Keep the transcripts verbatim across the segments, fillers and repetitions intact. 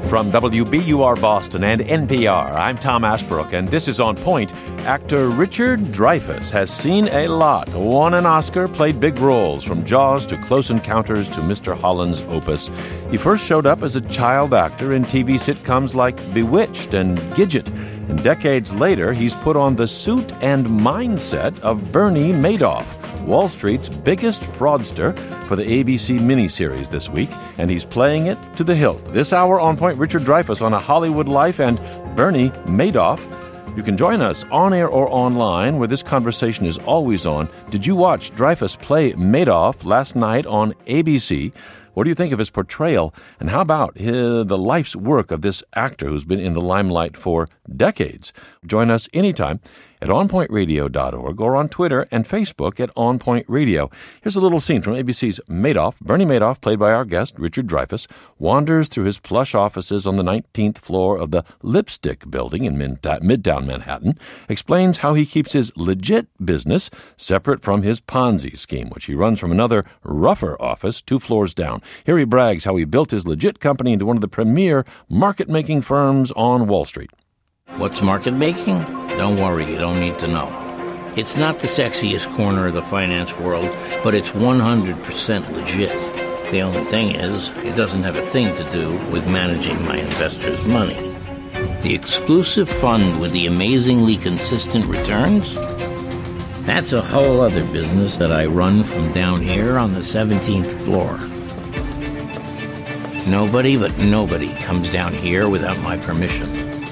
From W B U R Boston and N P R, I'm Tom Asbrook, and this is On Point. Actor Richard Dreyfuss has seen a lot, won an Oscar, played big roles, from Jaws to Close Encounters to Mister Holland's Opus. He first showed up as a child actor in T V sitcoms like Bewitched and Gidget. And decades later, he's put on the suit and mindset of Bernie Madoff, Wall Street's biggest fraudster, for the A B C miniseries this week, and he's playing it to the hilt. This hour, On Point, Richard Dreyfuss on A Hollywood Life and Bernie Madoff. You can join us on air or online, where this conversation is always on. Did you watch Dreyfuss play Madoff last night on A B C? What do you think of his portrayal? And how about his, the life's work of this actor who's been in the limelight for decades? Join us anytime at on point radio dot org or on Twitter and Facebook at On Point Radio. Here's a little scene from A B C's Madoff. Bernie Madoff, played by our guest, Richard Dreyfuss, wanders through his plush offices on the nineteenth floor of the Lipstick Building in Midtown Manhattan, explains how he keeps his legit business separate from his Ponzi scheme, which he runs from another, rougher office two floors down. Here he brags how he built his legit company into one of the premier market-making firms on Wall Street. What's market making? Don't worry, you don't need to know. It's not the sexiest corner of the finance world, but it's one hundred percent legit. The only thing is, it doesn't have a thing to do with managing my investors' money. The exclusive fund with the amazingly consistent returns? That's a whole other business that I run from down here on the seventeenth floor. Nobody but nobody comes down here without my permission.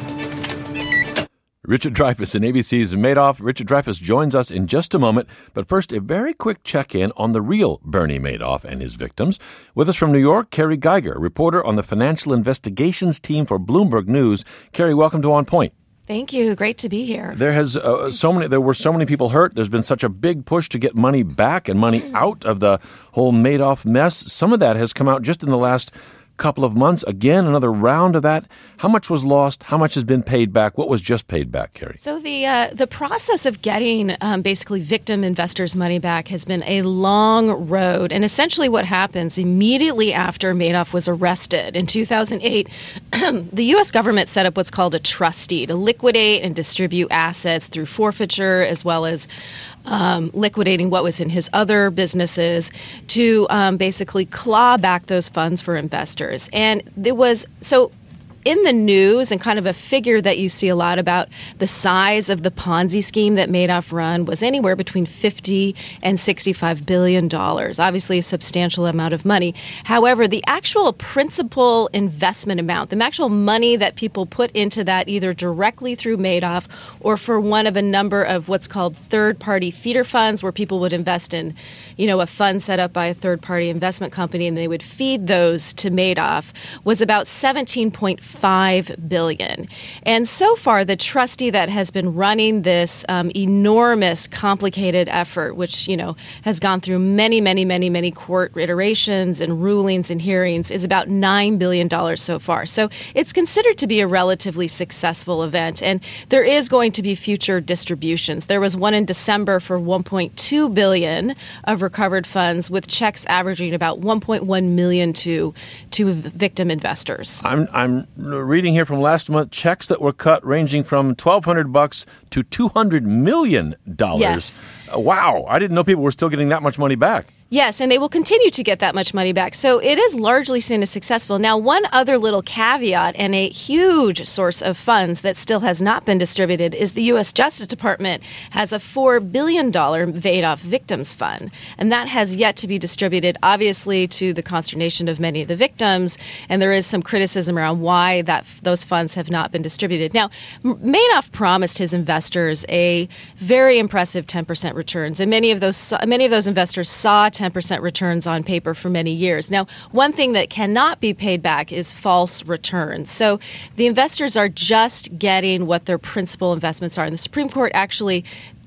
Richard Dreyfuss in A B C's Madoff. Richard Dreyfuss joins us in just a moment, but first, a very quick check-in on the real Bernie Madoff and his victims. With us from New York, Carrie Geiger, reporter on the Financial Investigations team for Bloomberg News. Carrie, welcome to On Point. Thank you. Great to be here. There has uh, so many. There were so many people hurt. There's been such a big push to get money back and money out of the whole Madoff mess. Some of that has come out just in the last couple of months. Again, another round of that. How much was lost? How much has been paid back? What was just paid back, Carrie? So the uh, the process of getting um, basically victim investors' money back has been a long road. And essentially what happens immediately after Madoff was arrested in two thousand eight, the U S government set up what's called a trustee to liquidate and distribute assets through forfeiture, as well as Um, liquidating what was in his other businesses, to um, basically claw back those funds for investors. And there was so in the news, and kind of a figure that you see a lot about the size of the Ponzi scheme that Madoff run was anywhere between fifty and sixty-five billion dollars, obviously a substantial amount of money. However, the actual principal investment amount, the actual money that people put into that either directly through Madoff or for one of a number of what's called third-party feeder funds, where people would invest in, you know, a fund set up by a third-party investment company, and they would feed those to Madoff, was about seventeen point five billion dollars. And so far, the trustee that has been running this um, enormous, complicated effort, which, you know, has gone through many, many, many, many court iterations and rulings and hearings, is about nine billion dollars so far. So it's considered to be a relatively successful event. And there is going to be future distributions. There was one in December for one point two billion dollars of recovered funds, with checks averaging about one point one million dollars to to victim investors. I'm I'm reading here from last month, checks that were cut ranging from twelve hundred bucks to two hundred million dollars. Yes. Uh, wow, I didn't know people were still getting that much money back. Yes, and they will continue to get that much money back. So it is largely seen as successful. Now, one other little caveat and a huge source of funds that still has not been distributed is the U S Justice Department has a four billion dollars Madoff Victims Fund, and that has yet to be distributed, obviously to the consternation of many of the victims, and there is some criticism around why that those funds have not been distributed. Now, Madoff promised his investors a very impressive ten percent returns, and many of those many of those investors saw ten percent returns on paper for many years. Now, one thing that cannot be paid back is false returns. So the investors are just getting what their principal investments are. And the Supreme Court actually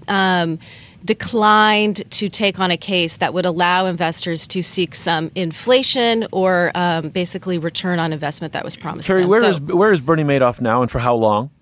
um, declined to take on a case that would allow investors to seek some inflation or um, basically return on investment that was promised. Terry, them. where so, is where is Bernie Madoff now, and for how long?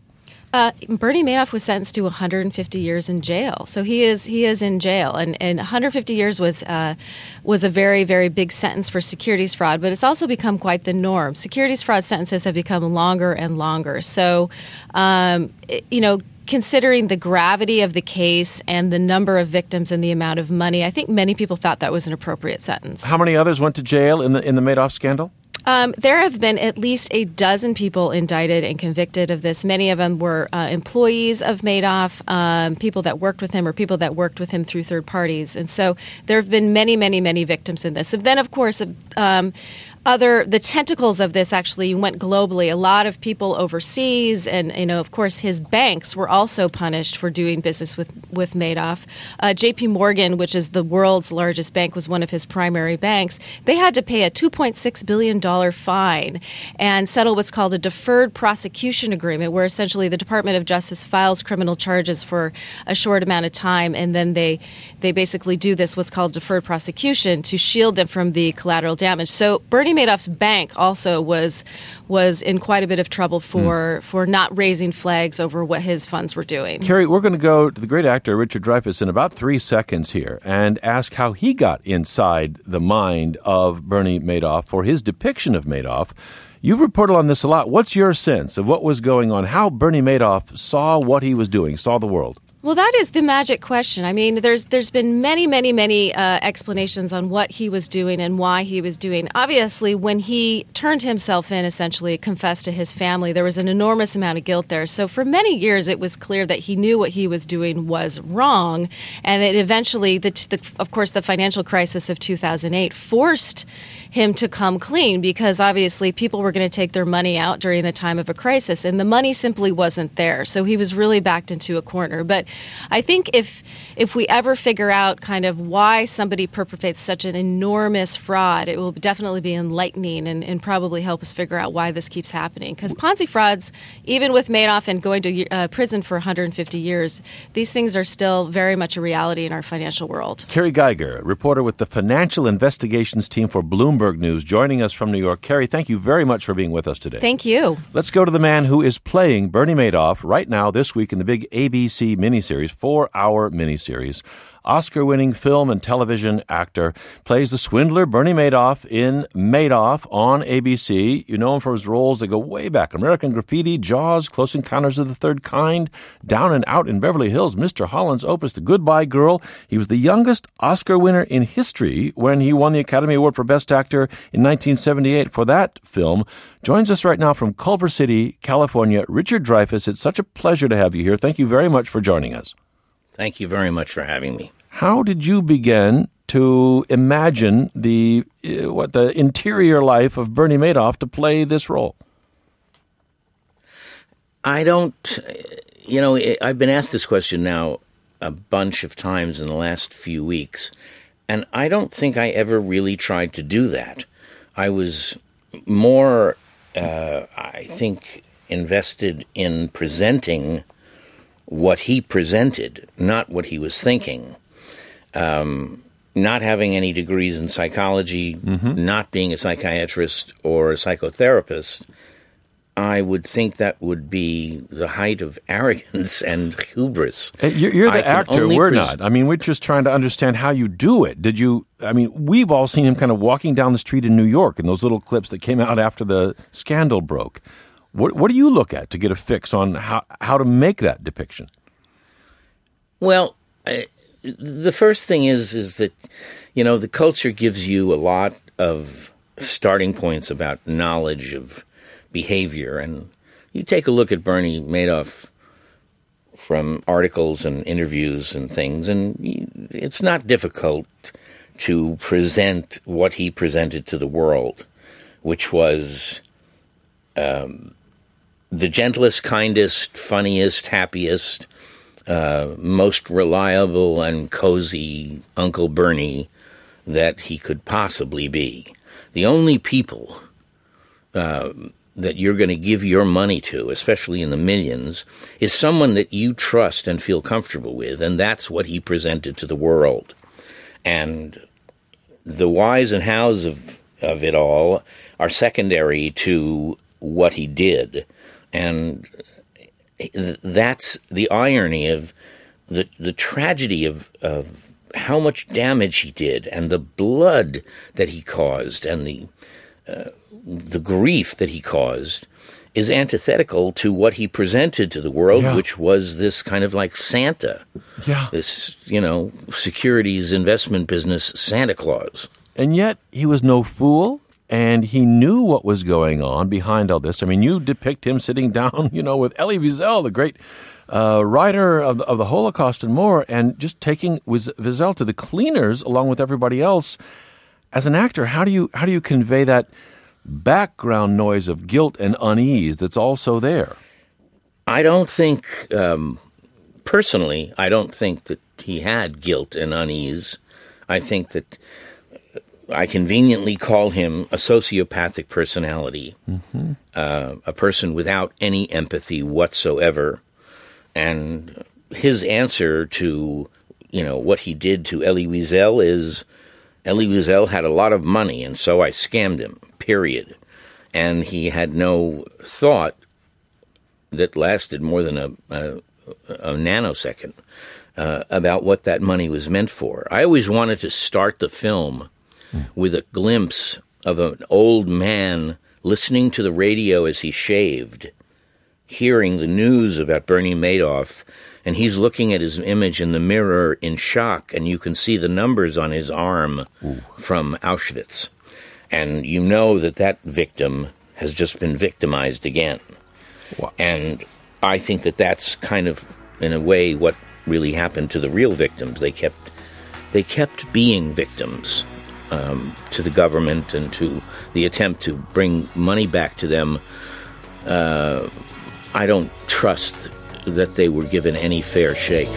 Uh, Bernie Madoff was sentenced to one hundred fifty years in jail, so he is he is in jail, and, and one hundred fifty years was uh, was a very very big sentence for securities fraud, but it's also become quite the norm. Securities fraud sentences have become longer and longer, so um, it, you know. Considering the gravity of the case and the number of victims and the amount of money, I think many people thought that was an appropriate sentence. How many others went to jail in the in the Madoff scandal? Um, there have been at least a dozen people indicted and convicted of this. Many of them were uh, employees of Madoff, um, people that worked with him or people that worked with him through third parties. And so there have been many, many, many victims in this. And then, of course, um, other the tentacles of this actually went globally. A lot of people overseas, and you know, of course, his banks were also punished for doing business with with Madoff. Uh, J P Morgan, which is the world's largest bank, was one of his primary banks. They had to pay a two point six billion dollars fine and settle what's called a deferred prosecution agreement, where essentially the Department of Justice files criminal charges for a short amount of time, and then they they basically do this what's called deferred prosecution to shield them from the collateral damage. So Bernie Madoff's bank also was was in quite a bit of trouble for mm. for not raising flags over what his funds were doing. Carrie, we're going to go to the great actor Richard Dreyfuss in about three seconds here and ask how he got inside the mind of Bernie Madoff for his depiction of Madoff. You've reported on this a lot. What's your sense of what was going on, how Bernie Madoff saw what he was doing, saw the world? Well, that is the magic question. I mean, there's there's been many, many, many uh, explanations on what he was doing and why he was doing. Obviously, when he turned himself in, essentially confessed to his family, there was an enormous amount of guilt there. So for many years, it was clear that he knew what he was doing was wrong, and it eventually, the, the, of course, the financial crisis of two thousand eight forced him to come clean, because obviously people were going to take their money out during the time of a crisis, and the money simply wasn't there. So he was really backed into a corner. But I think if if we ever figure out kind of why somebody perpetrates such an enormous fraud, it will definitely be enlightening and, and probably help us figure out why this keeps happening. Because Ponzi frauds, even with Madoff and going to uh, prison for one hundred fifty years, these things are still very much a reality in our financial world. Carrie Geiger, reporter with the Financial Investigations team for Bloomberg News, joining us from New York. Carrie, thank you very much for being with us today. Thank you. Let's go to the man who is playing Bernie Madoff right now this week in the big A B C miniseries, four-hour miniseries. Oscar-winning film and television actor, plays the swindler Bernie Madoff in Madoff on A B C. You know him for his roles that go way back: American Graffiti, Jaws, Close Encounters of the Third Kind, Down and Out in Beverly Hills, Mister Holland's Opus, The Goodbye Girl. He was the youngest Oscar winner in history when he won the Academy Award for Best Actor in nineteen seventy-eight for that film. Joins us right now from Culver City, California, Richard Dreyfuss. It's such a pleasure to have you here. Thank you very much for joining us. Thank you very much for having me. How did you begin to imagine the uh, what the interior life of Bernie Madoff to play this role? I don't, you know, I've been asked this question now a bunch of times in the last few weeks, and I don't think I ever really tried to do that. I was more, uh, I think, invested in presenting what he presented, not what he was thinking. Um, not having any degrees in psychology, mm-hmm. not being a psychiatrist or a psychotherapist, I would think that would be the height of arrogance and hubris. You're, you're the actor, we're pres- not. I mean, we're just trying to understand how you do it. Did you, I mean, we've all seen him kind of walking down the street in New York in those little clips that came out after the scandal broke. What, what do you look at to get a fix on how, how to make that depiction? Well, I, the first thing is is that, you know, the culture gives you a lot of starting points about knowledge of behavior. And you take a look at Bernie Madoff from articles and interviews and things, and it's not difficult to present what he presented to the world, which was um, the gentlest, kindest, funniest, happiest, Uh, most reliable and cozy Uncle Bernie that he could possibly be. The only people uh, that you're going to give your money to, especially in the millions, is someone that you trust and feel comfortable with, and that's what he presented to the world. And the whys and hows of, of it all are secondary to what he did. And that's the irony of the the tragedy of of how much damage he did, and the blood that he caused, and the uh, the grief that he caused, is antithetical to what he presented to the world, yeah. which was this kind of like Santa, yeah. this, you know, securities investment business Santa Claus. And yet he was no fool, and he knew what was going on behind all this. I mean, you depict him sitting down, you know, with Elie Wiesel, the great uh, writer of, of the Holocaust and more, and just taking Wiesel to the cleaners along with everybody else. As an actor, how do you how do you convey that background noise of guilt and unease that's also there? I don't think, um, personally, I don't think that he had guilt and unease. I think that I conveniently call him a sociopathic personality, mm-hmm. uh, a person without any empathy whatsoever. And his answer to, you know, what he did to Elie Wiesel is, Elie Wiesel had a lot of money, and so I scammed him, period. And he had no thought that lasted more than a, a, a nanosecond uh, about what that money was meant for. I always wanted to start the film mm. with a glimpse of an old man listening to the radio as he shaved, hearing the news about Bernie Madoff, and he's looking at his image in the mirror in shock, and you can see the numbers on his arm Ooh. From Auschwitz. And you know that that victim has just been victimized again. Wow. And I think that that's kind of, in a way, what really happened to the real victims. They kept, they kept being victims um, to the government and to the attempt to bring money back to them. Uh, I don't trust that they were given any fair shake.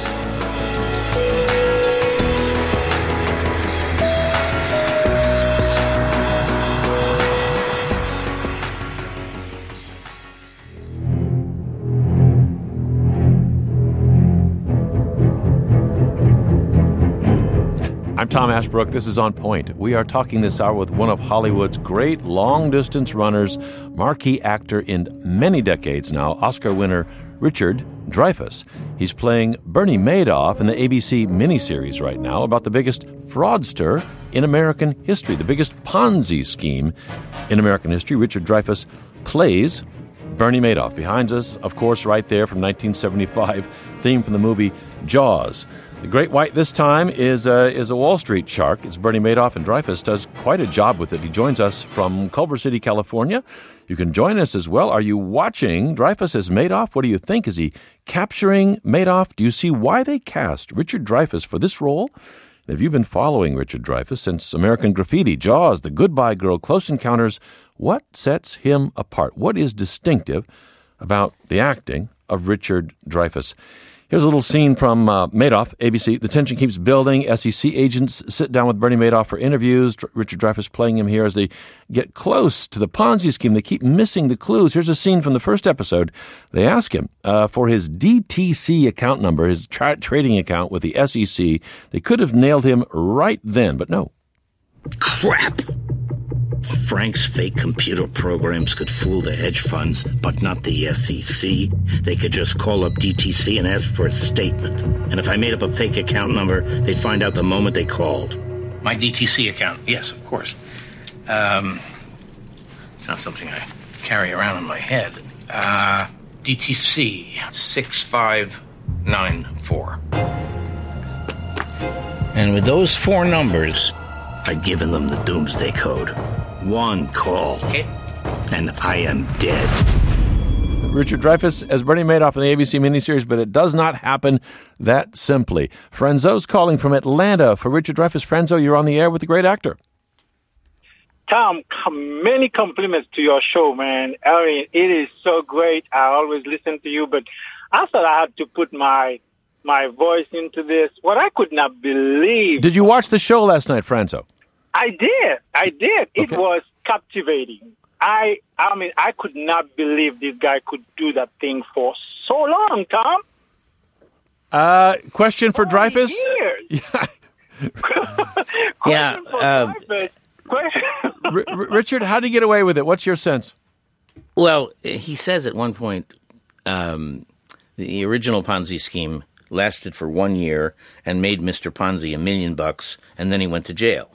I'm Tom Ashbrook. This is On Point. We are talking this hour with one of Hollywood's great long-distance runners, marquee actor in many decades now, Oscar winner Richard Dreyfuss. He's playing Bernie Madoff in the A B C miniseries right now about the biggest fraudster in American history, the biggest Ponzi scheme in American history. Richard Dreyfuss plays Bernie Madoff. Behind us, of course, right there from nineteen seventy-five, theme from the movie Jaws. The Great White this time is a, is a Wall Street shark. It's Bernie Madoff, and Dreyfuss does quite a job with it. He joins us from Culver City, California. You can join us as well. Are you watching Dreyfuss as Madoff? What do you think? Is he capturing Madoff? Do you see why they cast Richard Dreyfuss for this role? And have you been following Richard Dreyfuss since American Graffiti, Jaws, The Goodbye Girl, Close Encounters? What sets him apart? What is distinctive about the acting of Richard Dreyfuss? Here's a little scene from uh, Madoff, A B C. The tension keeps building. S E C agents sit down with Bernie Madoff for interviews. Dr- Richard Dreyfuss playing him here as they get close to the Ponzi scheme. They keep missing the clues. Here's a scene from the first episode. They ask him uh, for his D T C account number, his tra- trading account with the S E C. They could have nailed him right then, but no. Crap! Frank's fake computer programs could fool the hedge funds, but not the S E C. They could just call up D T C and ask for a statement. And if I made up a fake account number, they'd find out the moment they called. My D T C account, yes, of course. Um, it's not something I carry around in my head. Uh, D T C six five nine four. And with those four numbers, I'd given them the doomsday code. One call, okay, and I am dead. Richard Dreyfuss as Bernie Madoff in the A B C miniseries, but it does not happen that simply. Franzo's calling from Atlanta for Richard Dreyfuss. Franzo, you're on the air with the great actor. Tom, many compliments to your show, man. I mean, it is so great. I always listen to you, but I thought I had to put my my voice into this. What I could not believe. Did you watch the show last night, Franzo? I did. I did. It Okay. was captivating. I I mean, I could not believe this guy could do that thing for so long, Tom. Uh, question for Dreyfuss? Years. Yeah. Yeah, Question for um, Dreyfuss. Question- R- R- Richard, how did he get away with it? What's your sense? Well, he says at one point, um, the original Ponzi scheme lasted for one year and made Mister Ponzi a million bucks, and then he went to jail.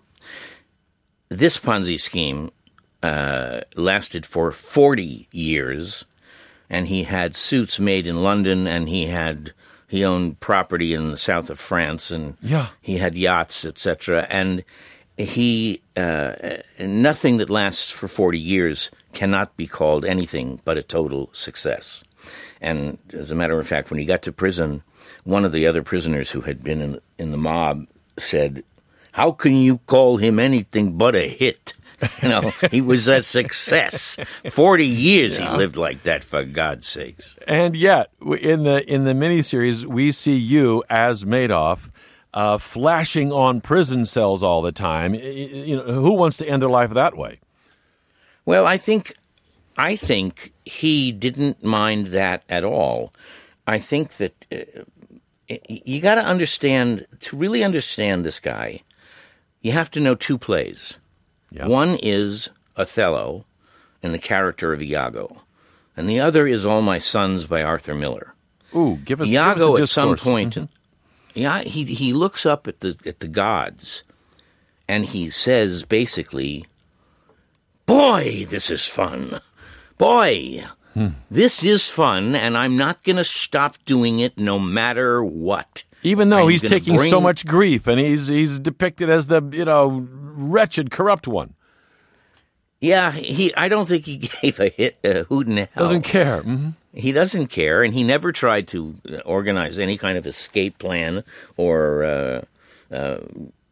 This Ponzi scheme uh, lasted for forty years, and he had suits made in London, and he had he owned property in the south of France, and yeah. he had yachts, et cetera. And he uh, nothing that lasts for forty years cannot be called anything but a total success. And as a matter of fact, when he got to prison, one of the other prisoners who had been in, in the mob said, "How can you call him anything but a hit?" You know, he was a success. Forty years yeah. he lived like that, for God's sakes. And yet, in the in the miniseries, we see you as Madoff, uh, flashing on prison cells all the time. You know, who wants to end their life that way? Well, I think, I think he didn't mind that at all. I think that uh, you got to understand, to really understand this guy, you have to know two plays. Yeah. One is Othello in the character of Iago, and the other is All My Sons by Arthur Miller. Ooh, give us Iago give us at some discourse. point, Mm-hmm. yeah, he he looks up at the at the gods, and he says basically, "Boy, this is fun. Boy, hmm. this is fun, and I'm not going to stop doing it no matter what." Even though I'm he's taking bring... so much grief, and he's he's depicted as the, you know, wretched, corrupt one. Yeah, he. I don't think he gave a hit, a hoot in hell. Doesn't care. Mm-hmm. He doesn't care, and he never tried to organize any kind of escape plan or, uh, uh,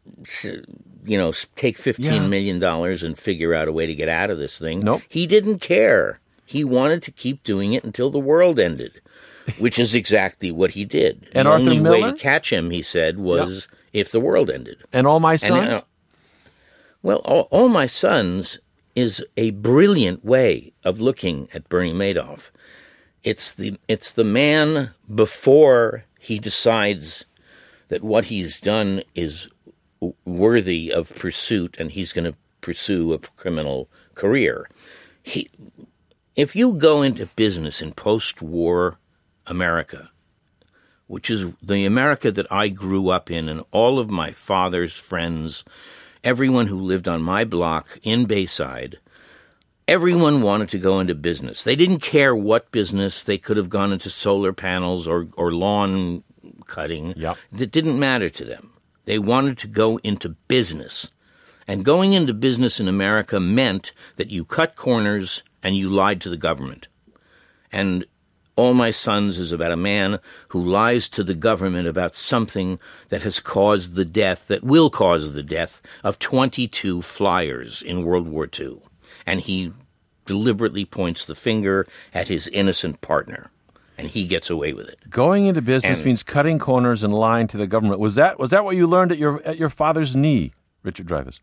you know, take fifteen yeah. million dollars and figure out a way to get out of this thing. Nope. He didn't care. He wanted to keep doing it until the world ended, which is exactly what he did. And the Arthur only Miller? way to catch him, he said, was yep. if the world ended. And All My Sons? And, uh, well, all, all My Sons is a brilliant way of looking at Bernie Madoff. It's the it's the man before he decides that what he's done is w- worthy of pursuit, and he's going to pursue a criminal career. He, if you go into business in post-war America, which is the America that I grew up in, and all of my father's friends, everyone who lived on my block in Bayside, everyone wanted to go into business. They didn't care what business. They could have gone into solar panels or, or lawn cutting. Yep. That didn't matter to them. They wanted to go into business. And going into business in America meant that you cut corners and you lied to the government. And All My Sons is about a man who lies to the government about something that has caused the death, that will cause the death, of twenty-two flyers in World War Two. And he deliberately points the finger at his innocent partner, and he gets away with it. Going into business and, means cutting corners and lying to the government. Was that was that what you learned at your at your father's knee, Richard Dreyfuss?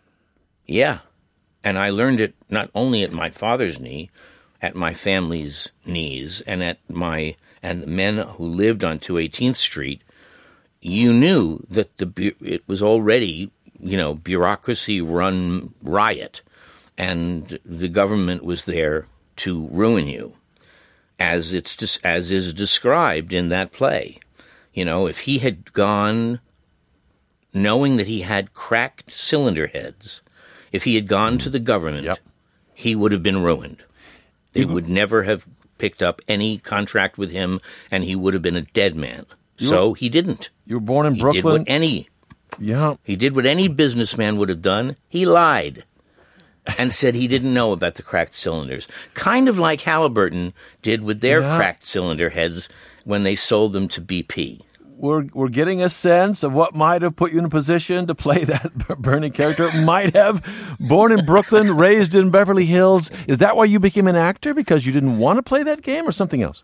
Yeah, and I learned it not only at my father's knee, at my family's knees, and at my and the men who lived on two eighteenth Street. You knew that the it was already, you know, bureaucracy-run riot. And the government was there to ruin you, as it's as is described in that play. You know, if he had gone knowing that he had cracked cylinder heads, if he had gone to the government, yep. he would have been ruined. They mm-hmm. would never have picked up any contract with him, and he would have been a dead man. You so were, he didn't. You were born in he Brooklyn? Did what any, yeah. He did what any businessman would have done. He lied. And said he didn't know about the cracked cylinders. Kind of like Halliburton did with their yeah. cracked cylinder heads when they sold them to B P. We're we're getting a sense of what might have put you in a position to play that Bernie character. Might have. Born in Brooklyn, raised in Beverly Hills. Is that why you became an actor? Because you didn't want to play that game, or something else?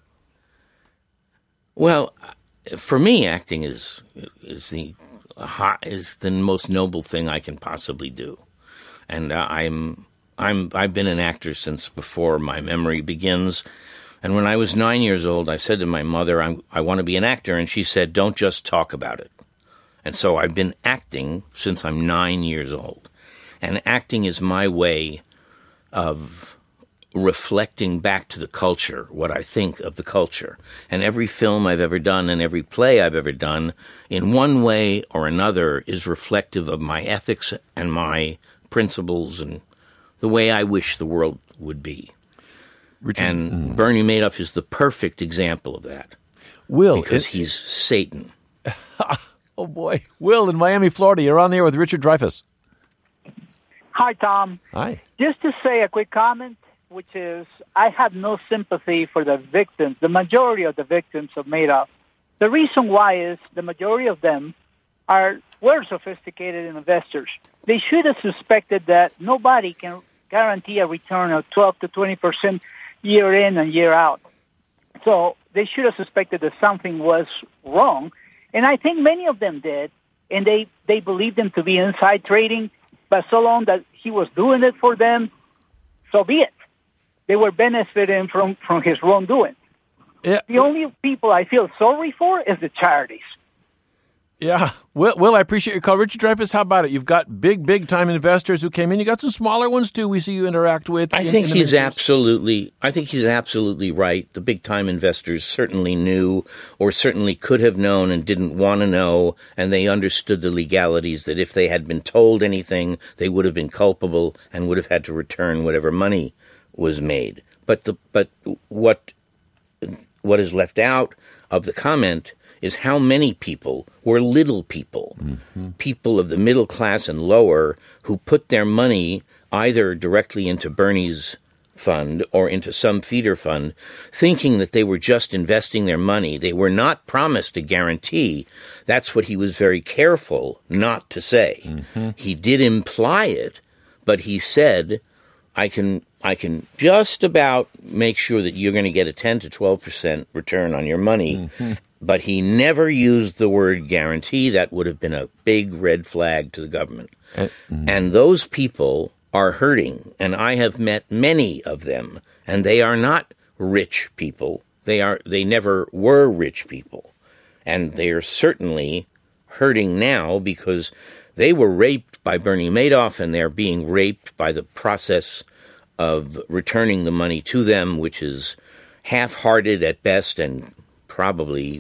Well, for me, acting is is the is the most noble thing I can possibly do. And uh, I'm, I'm, I've been an actor since before my memory begins. And when I was nine years old, I said to my mother, I'm, I want to be an actor. And she said, don't just talk about it. And so I've been acting since I'm nine years old. And acting is my way of reflecting back to the culture, what I think of the culture. And every film I've ever done and every play I've ever done, in one way or another, is reflective of my ethics and my principles and the way I wish the world would be. Richard, and mm. Bernie Madoff is the perfect example of that. Will, because it, he's Satan. Oh, boy. Will, in Miami, Florida, you're on the air with Richard Dreyfuss. Hi, Tom. Hi. Just to say a quick comment, which is I have no sympathy for the victims, the majority of the victims of Madoff. The reason why is the majority of them are were sophisticated investors. They should have suspected that nobody can guarantee a return of twelve to twenty percent year in and year out. So they should have suspected that something was wrong. And I think many of them did, and they, they believed him to be inside trading, but so long that he was doing it for them, so be it. They were benefiting from, from his wrongdoing. Yeah. The only people I feel sorry for is the charities. Yeah. Will, Will, I appreciate your call. Richard Dreyfuss, how about it? You've got big, big-time investors who came in. You got some smaller ones, too, we see you interact with. I in, think in he's absolutely, I think he's absolutely right. The big-time investors certainly knew or certainly could have known and didn't want to know, and they understood the legalities that if they had been told anything, they would have been culpable and would have had to return whatever money was made. But the but what what is left out of the comment is how many people were little people, mm-hmm. people of the middle class and lower, who put their money either directly into Bernie's fund or into some feeder fund, thinking that they were just investing their money. They were not promised a guarantee. That's what he was very careful not to say. Mm-hmm. He did imply it, but he said, I can I can just about make sure that you're going to get a ten to twelve percent return on your money. Mm-hmm. But he never used the word guarantee. That would have been a big red flag to the government. Uh, mm. And those people are hurting, and I have met many of them, and they are not rich people. They are. They never were rich people. And they are certainly hurting now because they were raped by Bernie Madoff, and they're being raped by the process of returning the money to them, which is half-hearted at best and probably,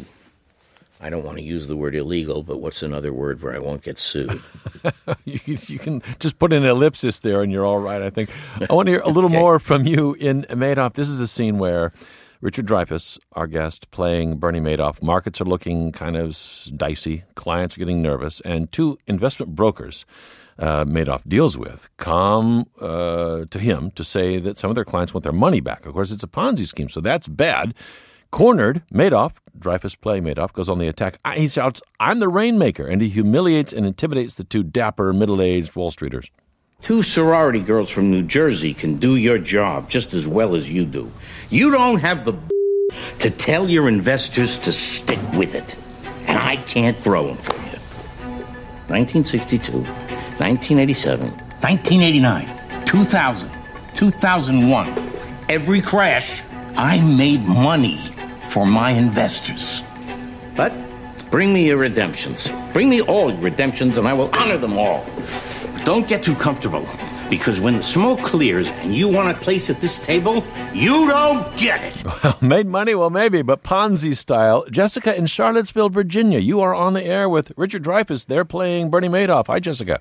I don't want to use the word illegal, but what's another word where I won't get sued? you, can, you can just put an ellipsis there and you're all right, I think. I want to hear a little okay. more from you in Madoff. This is a scene where Richard Dreyfuss, our guest, playing Bernie Madoff. Markets are looking kind of dicey. Clients are getting nervous. And two investment brokers uh, Madoff deals with come uh, to him to say that some of their clients want their money back. Of course, it's a Ponzi scheme, so that's bad. Cornered, Madoff, Dreyfuss playing Madoff, goes on the attack. He shouts, I'm the rainmaker, and he humiliates and intimidates the two dapper, middle-aged Wall Streeters. Two sorority girls from New Jersey can do your job just as well as you do. You don't have the to tell your investors to stick with it, and I can't grow them for you. nineteen sixty-two, nineteen eighty-seven, nineteen eighty-nine, two thousand, two thousand one. Every crash, I made money for my investors. But bring me your redemptions. Bring me all your redemptions, and I will honor them all. Don't get too comfortable, because when the smoke clears and you want a place at this table, you don't get it. Well, made money? Well, maybe, but Ponzi style. Jessica in Charlottesville, Virginia, you are on the air with Richard Dreyfuss. They're playing Bernie Madoff. Hi, Jessica.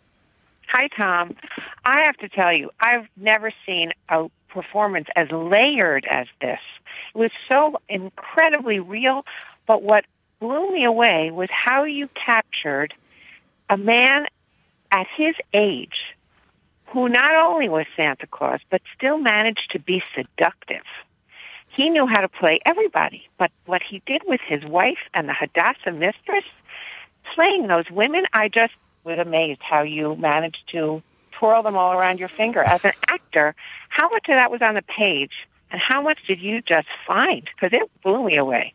Hi, Tom. I have to tell you, I've never seen a performance as layered as this. It was so incredibly real, but what blew me away was how you captured a man at his age who not only was Santa Claus, but still managed to be seductive. He knew how to play everybody, but what he did with his wife and the Hadassah mistress, playing those women, I just was amazed how you managed to twirl them all around your finger. As an actor, how much of that was on the page, and how much did you just find? Because it blew me away.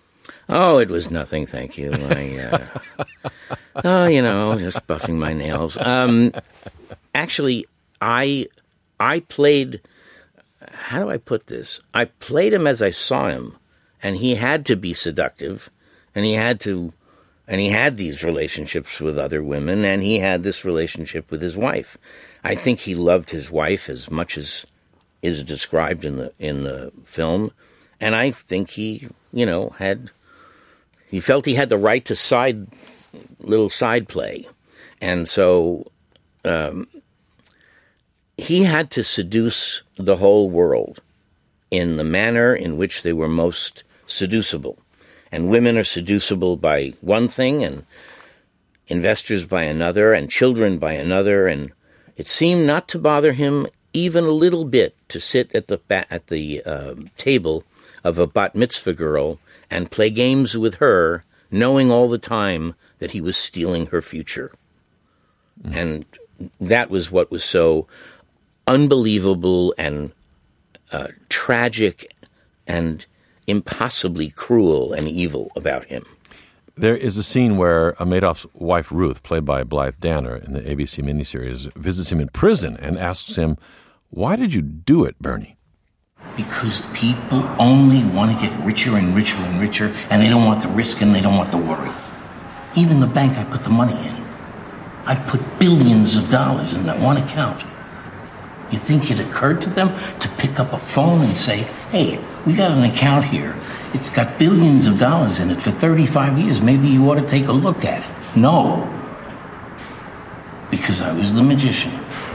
Oh, it was nothing, thank you. I, uh, oh, you know, just buffing my nails. Um, actually, I I played, how do I put this? I played him as I saw him, and he had to be seductive, and he had to, and he had these relationships with other women, and he had this relationship with his wife. I think he loved his wife as much as is described in the in the film, and I think he, you know, had he felt he had the right to side little side play, and so um, he had to seduce the whole world in the manner in which they were most seducible. And women are seducible by one thing, and investors by another, and children by another, and it seemed not to bother him even a little bit to sit at the ba- at the uh, table of a bat mitzvah girl and play games with her, knowing all the time that he was stealing her future. Mm. And that was what was so unbelievable and uh, tragic and impossibly cruel and evil about him. There is a scene where Madoff's wife, Ruth, played by Blythe Danner in the A B C miniseries, visits him in prison and asks him, "Why did you do it, Bernie?" Because people only want to get richer and richer and richer, and they don't want the risk and they don't want the worry. Even the bank I put the money in, I put billions of dollars in that one account. You think it occurred to them to pick up a phone and say, "Hey, we got an account here. It's got billions of dollars in it for thirty-five years. Maybe you ought to take a look at it"? No. Because I was the magician.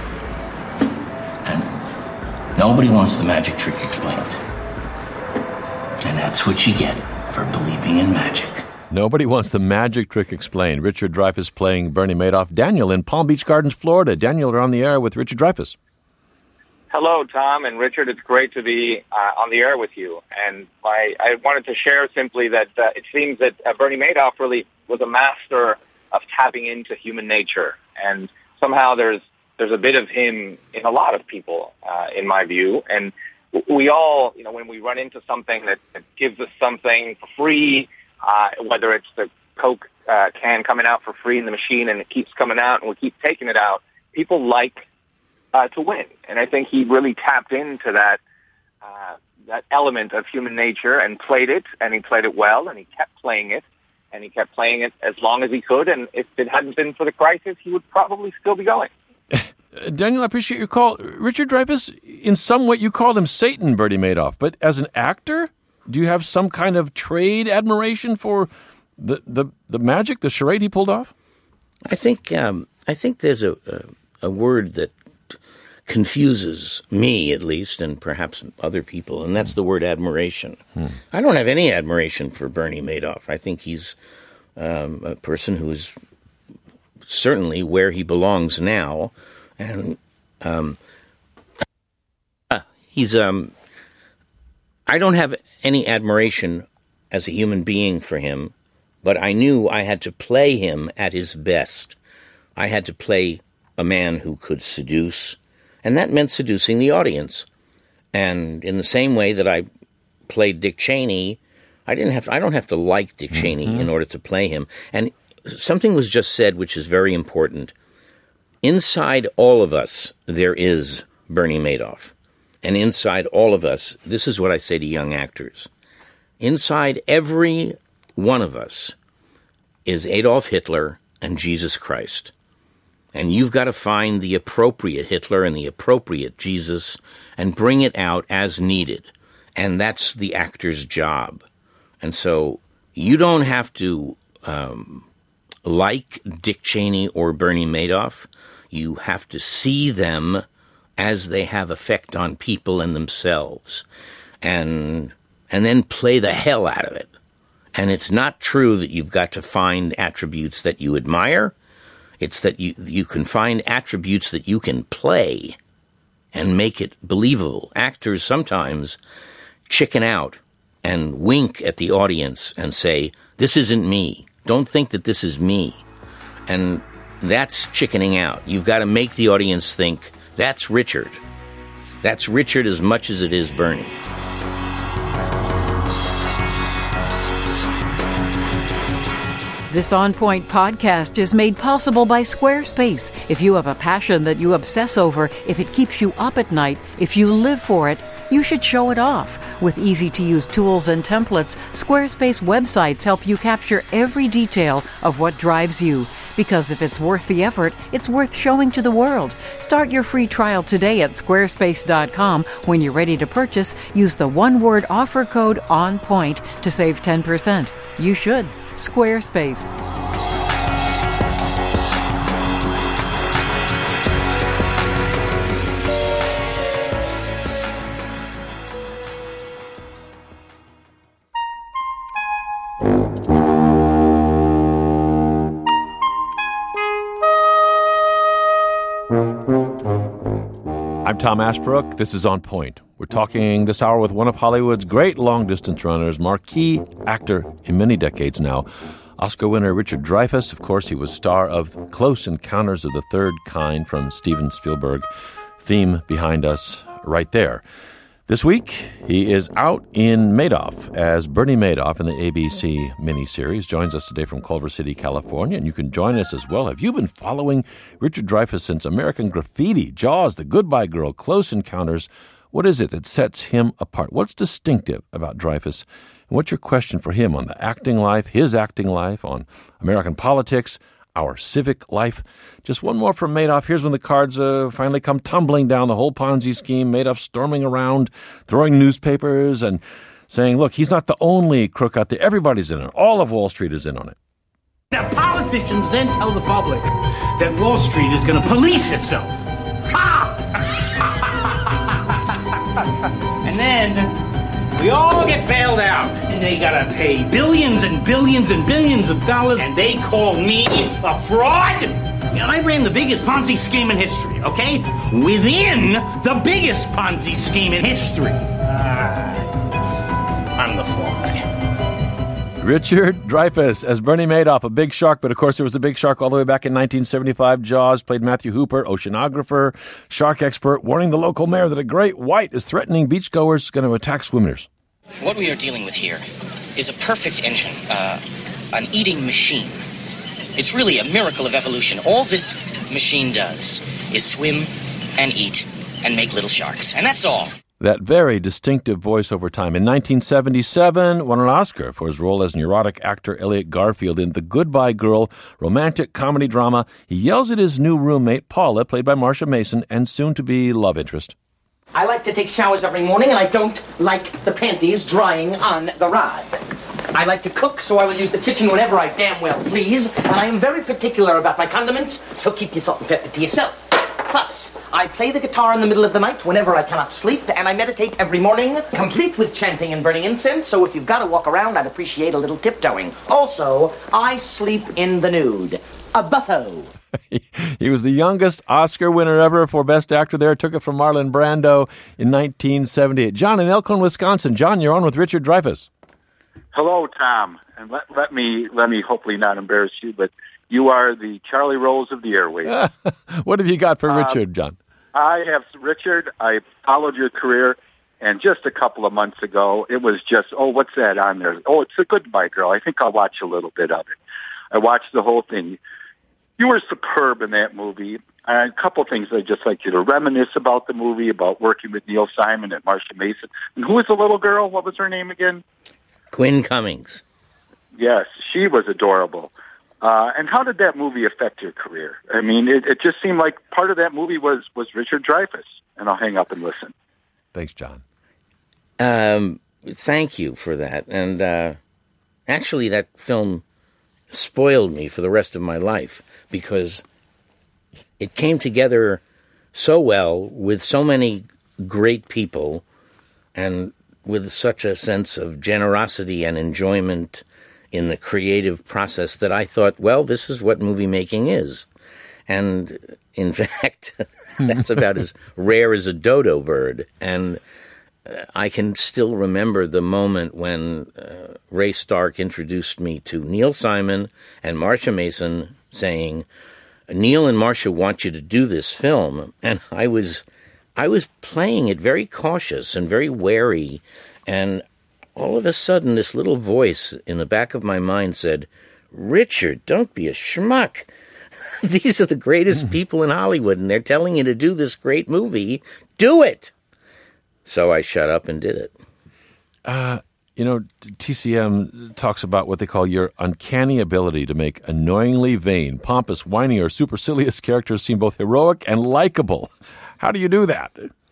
And nobody wants the magic trick explained. And that's what you get for believing in magic. Nobody wants the magic trick explained. Richard Dreyfuss playing Bernie Madoff. Daniel in Palm Beach Gardens, Florida. Daniel, you're on the air with Richard Dreyfuss. Hello, Tom and Richard. It's great to be uh, on the air with you. And I, I wanted to share simply that uh, it seems that uh, Bernie Madoff really was a master of tapping into human nature. And somehow there's there's a bit of him in a lot of people, uh, in my view. And we all, you know, when we run into something that, that gives us something for free, uh, whether it's the Coke uh, can coming out for free in the machine and it keeps coming out and we keep taking it out, people like Uh, to win. And I think he really tapped into that uh, that element of human nature and played it, and he played it well, and he kept playing it, and he kept playing it as long as he could, and if it hadn't been for the crisis, he would probably still be going. Daniel, I appreciate your call. Richard Dreyfuss, in some way, you called him Satan, Bernie Madoff, but as an actor, do you have some kind of trade admiration for the the, the magic, the charade he pulled off? I think um, I think there's a, a a word that confuses me, at least, and perhaps other people, and that's the word admiration. Hmm. I don't have any admiration for Bernie Madoff. I think he's um, a person who is certainly where he belongs now, and um, he's. Um, I don't have any admiration as a human being for him, but I knew I had to play him at his best. I had to play a man who could seduce. And that meant seducing the audience. And in the same way that I played Dick Cheney, I didn't have to, I don't have to like Dick Cheney mm-hmm. in order to play him. And something was just said which is very important. Inside all of us, there is Bernie Madoff. And inside all of us, this is what I say to young actors. Inside every one of us is Adolf Hitler and Jesus Christ. And you've got to find the appropriate Hitler and the appropriate Jesus and bring it out as needed. And that's the actor's job. And so you don't have to um, like Dick Cheney or Bernie Madoff. You have to see them as they have effect on people and themselves. And, and then play the hell out of it. And it's not true that you've got to find attributes that you admire. It's that you you can find attributes that you can play and make it believable. Actors sometimes chicken out and wink at the audience and say, "This isn't me. Don't think that this is me." And that's chickening out. You've got to make the audience think, that's Richard. That's Richard as much as it is Bernie. This On Point podcast is made possible by Squarespace. If you have a passion that you obsess over, if it keeps you up at night, if you live for it, you should show it off. With easy-to-use tools and templates, Squarespace websites help you capture every detail of what drives you. Because if it's worth the effort, it's worth showing to the world. Start your free trial today at squarespace dot com. When you're ready to purchase, use the one-word offer code ONPOINT to save ten percent. You should. Squarespace. I'm Tom Ashbrook. This is On Point. We're talking this hour with one of Hollywood's great long-distance runners, marquee actor in many decades now, Oscar winner Richard Dreyfuss. Of course, he was star of Close Encounters of the Third Kind from Steven Spielberg. Theme behind us right there. This week, he is out in Madoff as Bernie Madoff in the A B C miniseries. Joins us today from Culver City, California, and you can join us as well. Have you been following Richard Dreyfuss since American Graffiti, Jaws, The Goodbye Girl, Close Encounters? What is it that sets him apart? What's distinctive about Dreyfuss? And what's your question for him on the acting life, his acting life, on American politics, our civic life? Just one more from Madoff. Here's when the cards uh, finally come tumbling down, the whole Ponzi scheme. Madoff storming around, throwing newspapers and saying, look, he's not the only crook out there. Everybody's in it. All of Wall Street is in on it. Now, politicians then tell the public that Wall Street is going to police itself. Ha! And then we all get bailed out, and they gotta pay billions and billions and billions of dollars, and they call me a fraud? You know, I ran the biggest Ponzi scheme in history, okay? Within the biggest Ponzi scheme in history. Uh, I'm the fraud. Richard Dreyfuss as Bernie Madoff, a big shark, but of course there was a big shark all the way back in nineteen seventy-five. Jaws, played Matthew Hooper, oceanographer, shark expert, warning the local mayor that a great white is threatening beachgoers, going to attack swimmers. What we are dealing with here is a perfect engine, uh, an eating machine. It's really a miracle of evolution. All this machine does is swim and eat and make little sharks, and that's all. That very distinctive voice over time. In nineteen seventy-seven, won an Oscar for his role as neurotic actor Elliot Garfield in The Goodbye Girl, romantic comedy drama. He yells at his new roommate, Paula, played by Marsha Mason, and soon-to-be love interest. I like to take showers every morning, and I don't like the panties drying on the rod. I like to cook, so I will use the kitchen whenever I damn well please, and I am very particular about my condiments, so keep your salt and pepper to yourself. Plus, I play the guitar in the middle of the night whenever I cannot sleep, and I meditate every morning, complete with chanting and burning incense, so if you've got to walk around, I'd appreciate a little tiptoeing. Also, I sleep in the nude. A buffo. He was the youngest Oscar winner ever for Best Actor there. Took it from Marlon Brando in nineteen seventy-eight. John in Elkhorn, Wisconsin. John, you're on with Richard Dreyfuss. Hello, Tom. And let, let me let me hopefully not embarrass you, but you are the Charlie Rose of the airwaves. What have you got for Richard, um, John? I have, Richard, I followed your career, and just a couple of months ago, it was just, oh, what's that on there? Oh, it's A Goodbye Girl. I think I'll watch a little bit of it. I watched the whole thing. You were superb in that movie. And a couple of things I'd just like you to reminisce about the movie, about working with Neil Simon and Marsha Mason. And who was the little girl? What was her name again? Quinn Cummings. Yes, she was adorable. Uh, and how did that movie affect your career? I mean, it, it just seemed like part of that movie was, was Richard Dreyfuss. And I'll hang up and listen. Thanks, John. Um, thank you for that. And uh, actually, that film spoiled me for the rest of my life because it came together so well with so many great people and with such a sense of generosity and enjoyment in the creative process that I thought, well, this is what movie making is. And in fact, that's about as rare as a dodo bird. And uh, I can still remember the moment when uh, Ray Stark introduced me to Neil Simon and Marsha Mason saying, Neil and Marsha want you to do this film. And I was, I was playing it very cautious and very wary. And all of a sudden, this little voice in the back of my mind said, Richard, don't be a schmuck. These are the greatest people in Hollywood, and they're telling you to do this great movie. Do it! So I shut up and did it. Uh, You know, T C M talks about what they call your uncanny ability to make annoyingly vain, pompous, whiny, or supercilious characters seem both heroic and likable. How do you do that?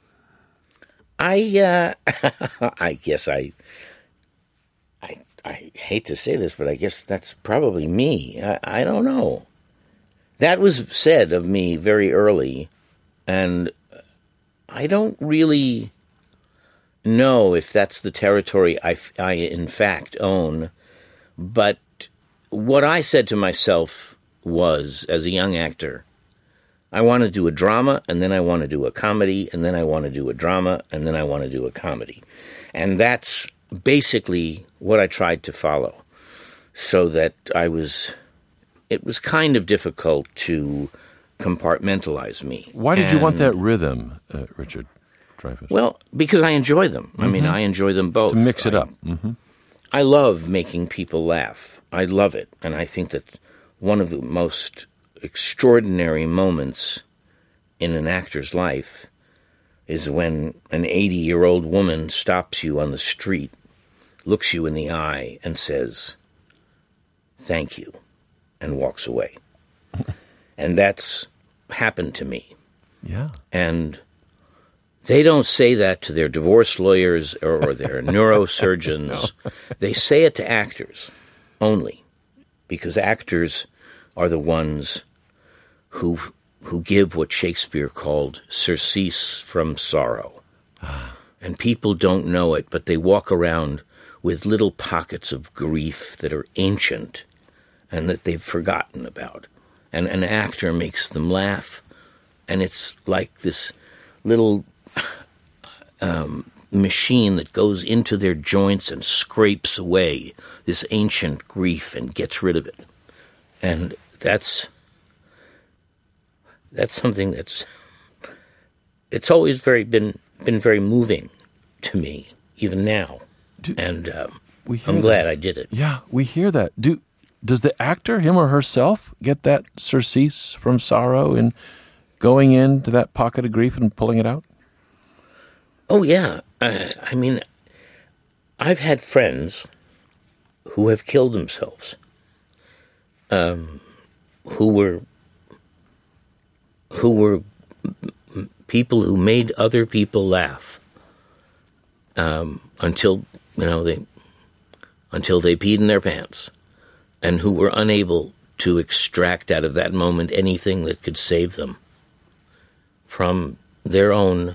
I, uh, I guess I, I, I hate to say this, but I guess that's probably me. I, I don't know. That was said of me very early, and I don't really know if that's the territory I, I in fact own, but what I said to myself was, as a young actor, I want to do a drama, and then I want to do a comedy, and then I want to do a drama, and then I want to do a comedy. And that's basically what I tried to follow, so that I was, it was kind of difficult to compartmentalize me. Why did and, you want that rhythm, uh, Richard Dreyfuss? Well, because I enjoy them. Mm-hmm. I mean, I enjoy them both. To mix it I, up. Mm-hmm. I love making people laugh. I love it. And I think that one of the most extraordinary moments in an actor's life is when an eighty-year-old woman stops you on the street, looks you in the eye, and says, "Thank you," and walks away. And that's happened to me. Yeah. And they don't say that to their divorce lawyers or, or their neurosurgeons. No. They say it to actors only, because actors are the ones who who give what Shakespeare called surcease from sorrow. Ah. And people don't know it, but they walk around with little pockets of grief that are ancient and that they've forgotten about. And an actor makes them laugh, and it's like this little um, machine that goes into their joints and scrapes away this ancient grief and gets rid of it. And that's that's something that's it's always very been been very moving to me, even now. Do, and um, I'm glad that. I did it. Yeah, we hear that. Do does the actor, him or herself, get that surcease from sorrow in going into that pocket of grief and pulling it out? Oh, yeah. Uh, I mean, I've had friends who have killed themselves, um, who were who were people who made other people laugh um, until, you know, they until they peed in their pants, and who were unable to extract out of that moment anything that could save them from their own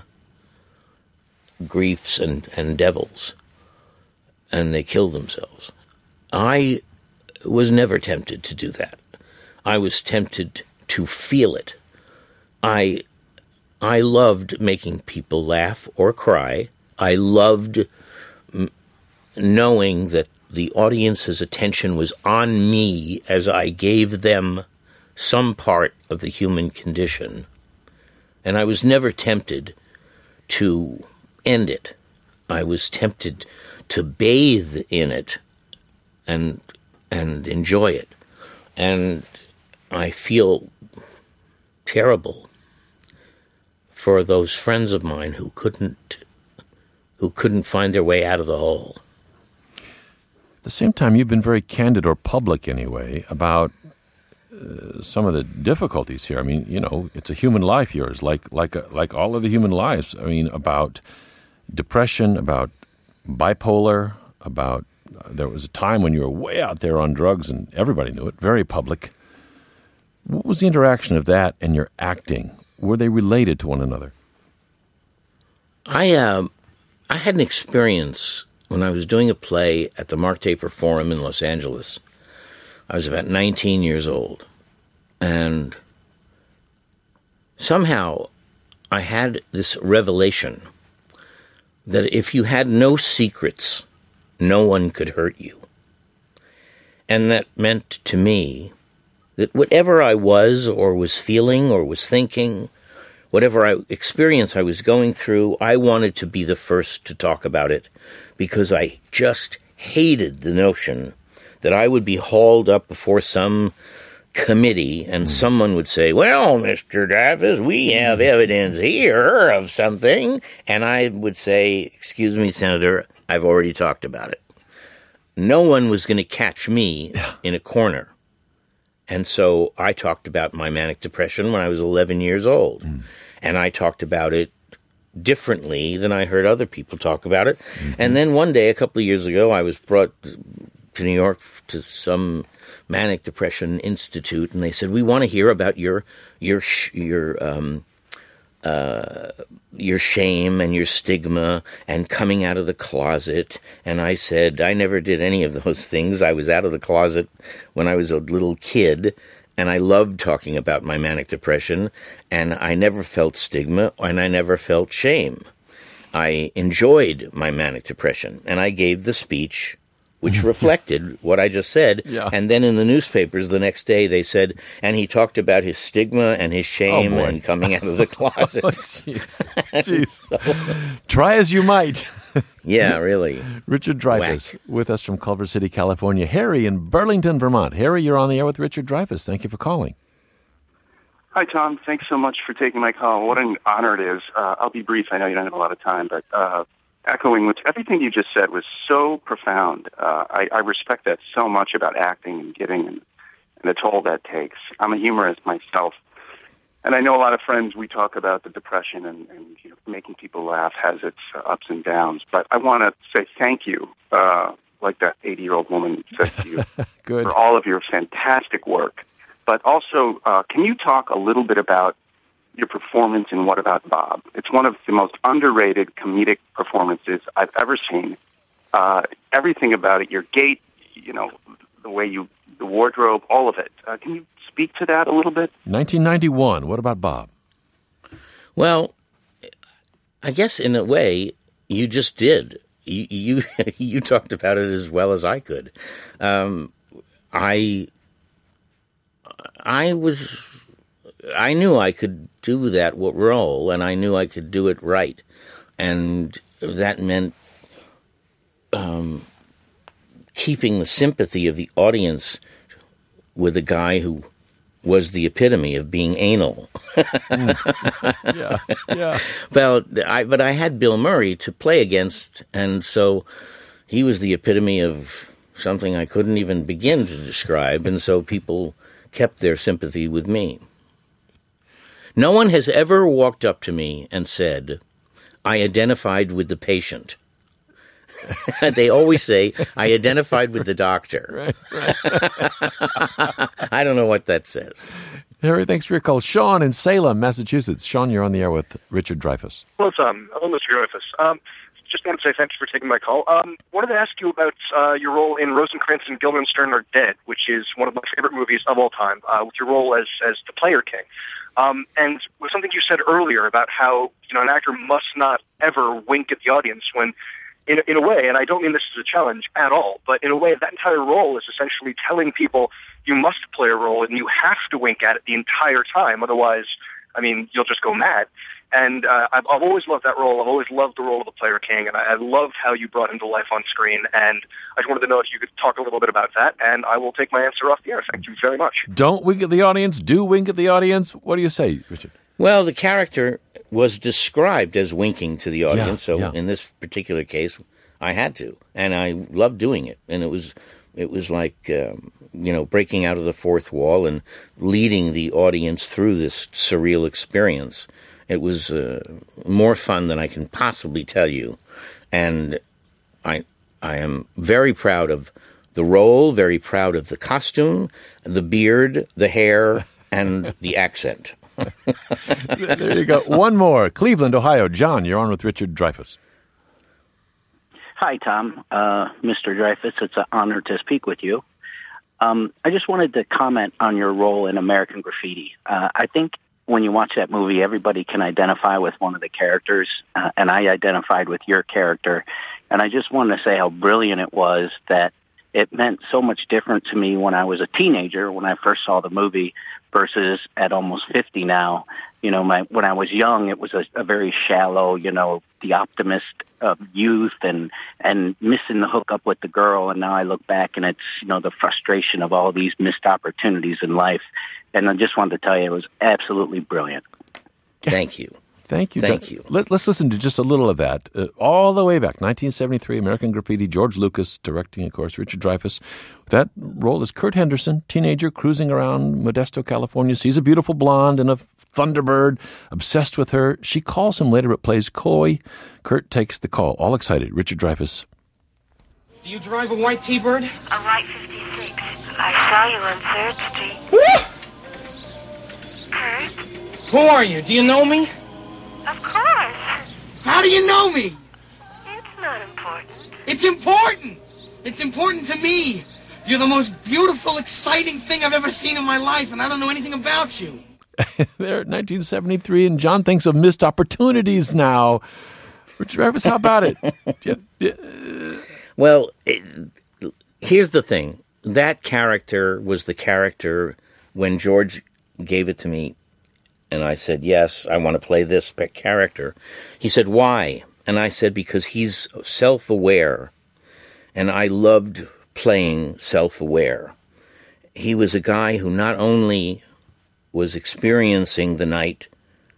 griefs and, and devils, and they killed themselves. I was never tempted to do that. I was tempted to feel it. I I loved making people laugh or cry. I loved m- knowing that the audience's attention was on me as I gave them some part of the human condition. And I was never tempted to end it. I was tempted to bathe in it and and enjoy it. And I feel terrible for those friends of mine who couldn't who couldn't find their way out of the hole. At the same time, you've been very candid, or public anyway, about uh, some of the difficulties here. I mean, you know, it's a human life, yours, like like a, like all of the human lives. I mean, about depression, about bipolar, about uh, there was a time when you were way out there on drugs and everybody knew it, very public. What was the interaction of that and your acting? Were they related to one another? I uh, I had an experience when I was doing a play at the Mark Taper Forum in Los Angeles. I was about nineteen years old, and somehow I had this revelation that if you had no secrets, no one could hurt you. And that meant to me that whatever I was or was feeling or was thinking, whatever I, experience I was going through, I wanted to be the first to talk about it, because I just hated the notion that I would be hauled up before some committee and mm. someone would say, "Well, Mister Dreyfuss, we have evidence here of something." And I would say, "Excuse me, Senator, I've already talked about it." no one was going to catch me in a corner. And so I talked about my manic depression when I was eleven years old. Mm. And I talked about it differently than I heard other people talk about it. Mm-hmm. And then one day, a couple of years ago, I was brought to New York to some manic depression institute, and they said, we want to hear about your your sh- your um, uh, your shame and your stigma and coming out of the closet. And I said, I never did any of those things. I was out of the closet when I was a little kid, and I loved talking about my manic depression, and I never felt stigma, and I never felt shame. I enjoyed my manic depression, and I gave the speech which reflected what I just said. Yeah. And then in the newspapers the next day they said, and he talked about his stigma and his shame oh, and coming out of the closet. Oh, jeez. Jeez. So, try as you might. Yeah, really. Richard Dreyfuss Whack. With us from Culver City, California. Harry in Burlington, Vermont. Harry, you're on the air with Richard Dreyfuss. Thank you for calling. Hi, Tom. Thanks so much for taking my call. What an honor it is. Uh, I'll be brief. I know you don't have a lot of time, but uh, echoing which everything you just said was so profound. Uh, I, I respect that so much about acting and giving and, and the toll that takes. I'm a humorist myself, and I know a lot of friends. We talk about the depression and, and you know, making people laugh has its ups and downs. But I want to say thank you, uh, like that eighty-year-old woman said to you, Good. for all of your fantastic work. But also, uh, can you talk a little bit about your performance in What About Bob? It's one of the most underrated comedic performances I've ever seen. Uh, everything about it, your gait, you know, the way you, the wardrobe, all of it. Uh, can you speak to that a little bit? nineteen ninety-one, What About Bob? Well, I guess in a way, you just did. You you, you talked about it as well as I could. Um, I I was... I knew I could do that role, and I knew I could do it right. And that meant um, keeping the sympathy of the audience with a guy who was the epitome of being anal. mm. Yeah, yeah. Well, I, but I had Bill Murray to play against, and so he was the epitome of something I couldn't even begin to describe, and so people kept their sympathy with me. No one has ever walked up to me and said, I identified with the patient. They always say, I identified with the doctor. Right, right. I don't know what that says. Harry, thanks for your call. Sean in Salem, Massachusetts. Sean, you're on the air with Richard Dreyfuss. Hello, Tom. Hello, Mister Dreyfuss. Um, just wanted to say thank you for taking my call. Um, wanted to ask you about uh, your role in Rosencrantz and Guildenstern Are Dead, which is one of my favorite movies of all time, uh, with your role as as the Player King. Um, and with something you said earlier about how, you know, an actor must not ever wink at the audience when, in, in a way, and I don't mean this as a challenge at all, but in a way that entire role is essentially telling people you must play a role and you have to wink at it the entire time. Otherwise, I mean, you'll just go mad. And uh, I've, I've always loved that role. I've always loved the role of the Player King, and I, I loved how you brought him to life on screen. And I just wanted to know if you could talk a little bit about that, and I will take my answer off the air. Thank you very much. Don't wink at the audience. Do wink at the audience. What do you say, Richard? Well, the character was described as winking to the audience, yeah, so yeah. in this particular case, I had to, and I loved doing it. And it was, it was like, um, you know, breaking out of the fourth wall and leading the audience through this surreal experience. It was uh, more fun than I can possibly tell you, and I I am very proud of the role, very proud of the costume, the beard, the hair, and the accent. There you go. One more. Cleveland, Ohio. John, you're on with Richard Dreyfuss. Hi, Tom. Uh, Mister Dreyfuss, it's an honor to speak with you. Um, I just wanted to comment on your role in American Graffiti. Uh, I think when you watch that movie, everybody can identify with one of the characters, uh, and I identified with your character. And I just wanted to say how brilliant it was, that it meant so much different to me when I was a teenager, when I first saw the movie, versus at almost fifty now. You know, my when I was young, it was a, a very shallow, you know, the optimist of youth and, and missing the hookup with the girl. And now I look back and it's, you know, the frustration of all these missed opportunities in life. And I just wanted to tell you, it was absolutely brilliant. Thank you. Thank you. Thank Doug. you. Let, let's listen to just a little of that. Uh, all the way back, nineteen seventy-three, American Graffiti, George Lucas directing, of course, Richard Dreyfuss. That role is Kurt Henderson, teenager cruising around Modesto, California, sees a beautiful blonde and a Thunderbird, obsessed with her. She calls him later, but plays coy. Kurt takes the call, all excited. Richard Dreyfuss. Do you drive a white T-Bird? A white fifty-six. I saw you on third Street. Kurt? Who are you? Do you know me? Of course. How do you know me? It's not important. It's important. It's important to me. You're the most beautiful, exciting thing I've ever seen in my life, and I don't know anything about you. There, nineteen seventy-three, and John thinks of missed opportunities now. Richard Dreyfuss, how about it? yeah, yeah. Well, it, here's the thing. That character was the character when George gave it to me, and I said, yes, I want to play this character. He said, why? And I said, because he's self-aware, and I loved playing self-aware. He was a guy who not only was experiencing the night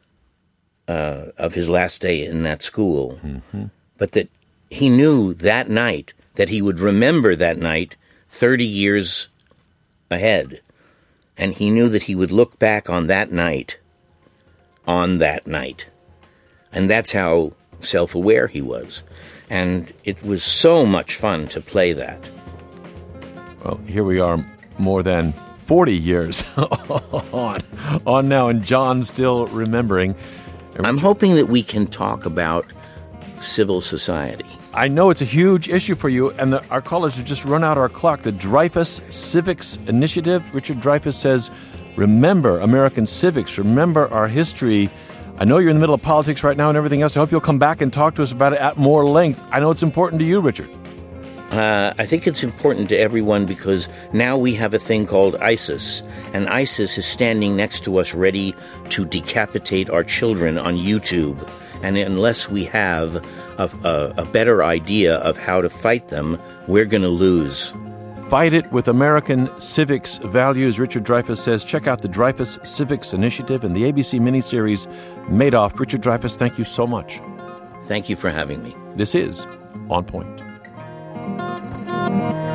uh, of his last day in that school, mm-hmm. but that he knew that night, that he would remember that night thirty years ahead. And he knew that he would look back on that night, on that night. And that's how self-aware he was. And it was so much fun to play that. Well, here we are more than forty years on, on now, and John still remembering. I'm hoping that we can talk about civil society. I know it's a huge issue for you, and the, our callers have just run out our clock. The Dreyfuss Civics Initiative, Richard Dreyfuss says, remember American civics, remember our history. I know you're in the middle of politics right now and everything else. I hope you'll come back and talk to us about it at more length. I know it's important to you, Richard. Uh, I think it's important to everyone because now we have a thing called ISIS, and ISIS is standing next to us ready to decapitate our children on YouTube. And unless we have a, a, a better idea of how to fight them, we're going to lose. Fight it with American civics values, Richard Dreyfuss says. Check out the Dreyfuss Civics Initiative and the A B C miniseries Madoff. Richard Dreyfuss, thank you so much. Thank you for having me. This is On Point.